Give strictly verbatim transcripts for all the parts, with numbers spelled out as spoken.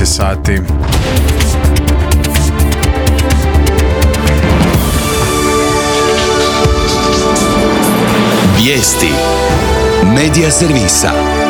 deset sati. Vijesti Medija servisa.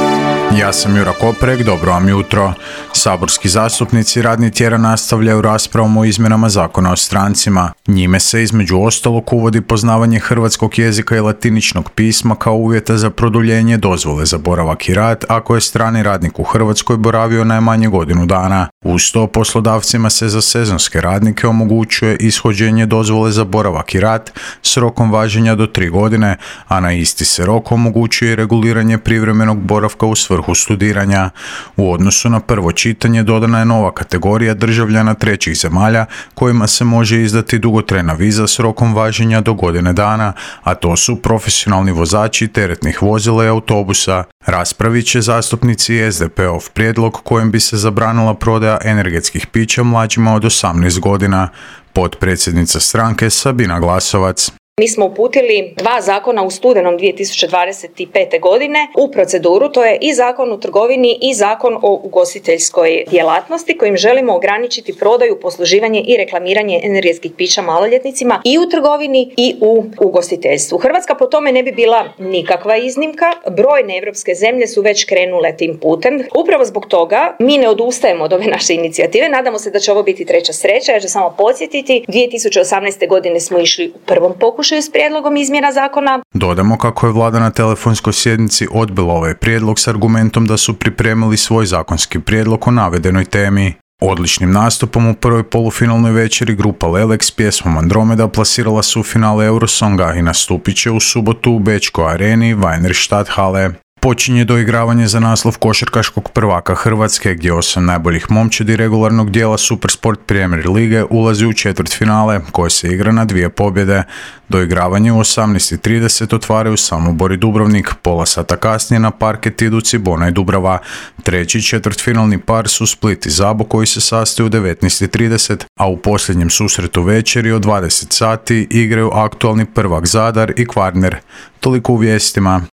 Ja sam Jura Koprek, dobro vam jutro. Saborski zastupnici radni tjedan nastavljaju raspravom o izmjenama Zakona o strancima. Njime se između ostalog uvodi poznavanje hrvatskog jezika i latiničnog pisma kao uvjeta za produljenje dozvole za boravak i rad ako je strani radnik u Hrvatskoj boravio najmanje godinu dana. Uz to poslodavcima se za sezonske radnike omogućuje ishođenje dozvole za boravak i rad s rokom važenja do tri godine, a na isti se rok omogućuje i reguliranje privremenog boravka u svrhu studiranja. U odnosu na prvo čitanje dodana je nova kategorija državljana trećih zemalja kojima se može izdati dugotrajna viza s rokom važenja do godine dana, a to su profesionalni vozači teretnih vozila i autobusa. Raspravit će zastupnici S D P-ov prijedlog kojim bi se zabranila prodaja energetskih pića mlađima od osamnaest godina. Potpredsjednica stranke Sabina Glasovac. Mi smo uputili dva zakona u studenom dvije tisuće dvadeset pete. godine u proceduru, to je i Zakon o trgovini i Zakon o ugostiteljskoj djelatnosti kojim želimo ograničiti prodaju, posluživanje i reklamiranje energetskih pića maloljetnicima i u trgovini i u ugostiteljstvu. Hrvatska po tome ne bi bila nikakva iznimka, brojne europske zemlje su već krenule tim putem. Upravo zbog toga mi ne odustajemo od ove naše inicijative, nadamo se da će ovo biti treća sreća. Ja ću samo podsjetiti, dvije tisuće osamnaeste. godine smo išli u prvom pokušaju s prijedlogom izmjena zakona. Dodamo kako je vlada na telefonskoj sjednici odbila ovaj prijedlog s argumentom da su pripremili svoj zakonski prijedlog o navedenoj temi. Odličnim nastupom u prvoj polufinalnoj večeri grupa Lelek s pjesmom Andromeda plasirala su u finale Eurosonga i nastupit će u subotu u bečkoj areni Weinrichstadthalle. Počinje doigravanje za naslov košarkaškog prvaka Hrvatske, gdje osam najboljih momčadi regularnog dijela Supersport Premier lige ulazi u četvrtfinale, koje se igra na dvije pobjede. Doigravanje u osamnaest i trideset otvaraju Samobor i Dubrovnik, pola sata kasnije na parket idu Cibona i Dubrava. Treći četvrtfinalni par su Split i Zabok koji se sastaju u devetnaest i trideset, a u posljednjem susretu večeri od dvadeset sati igraju aktualni prvak Zadar i Kvarner. Toliko u vijestima.